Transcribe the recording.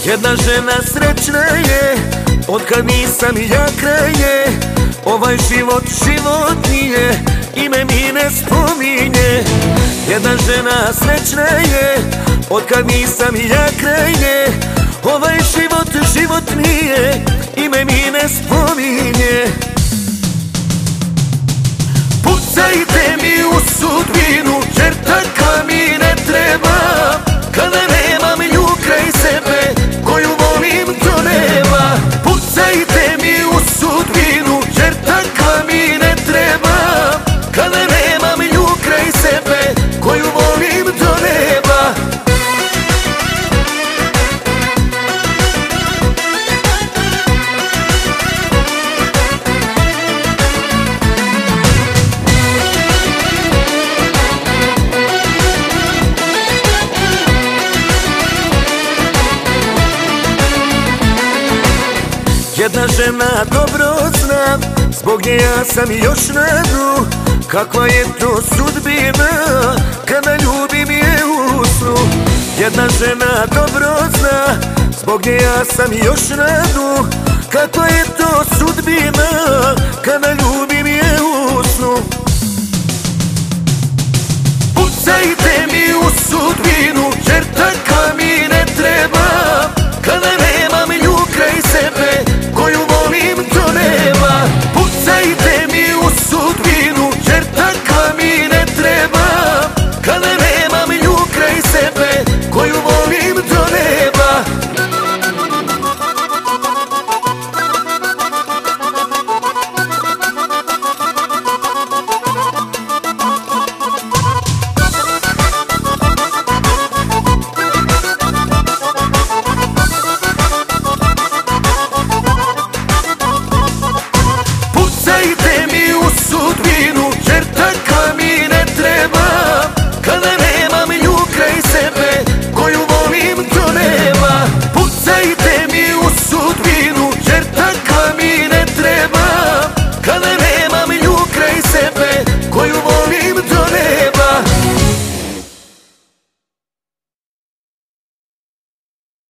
Jedna žena srećna je, otkad nisam ja kraje. Ovaj život nije, ime mi ne spominje. Jedna žena srećna je, otkad nisam ja kraje. Ovaj život nije, ime mi ne spominje. Pucajte mi u sudbinu, jer takva mi ne treba. Kada nemam nju kraj sebe, koju volim to nema. Pucajte mi u sudbinu, jer takva mi ne treba. Kada nemam nju kraj sebe, koju volim to nema. Jedna žena dobro znam, zbog nje ja sam još na dnu. Kakva je to sudbina, kada ljubim je u snu. Jedna žena dobro zna, zbog nje ja sam još na dnu. Kakva je to sudbina, kada ljubim je u snu. Pucajte mi u sudbinu, jer takva mi ne treba. Kada nemam nju kraj sebe, koju volim to nema. Pucajte mi u sudbinu, jer takva mi ne treba. Kada nemam nju kraj sebe, koju volim to nema. Pucajte mi u sudbinu,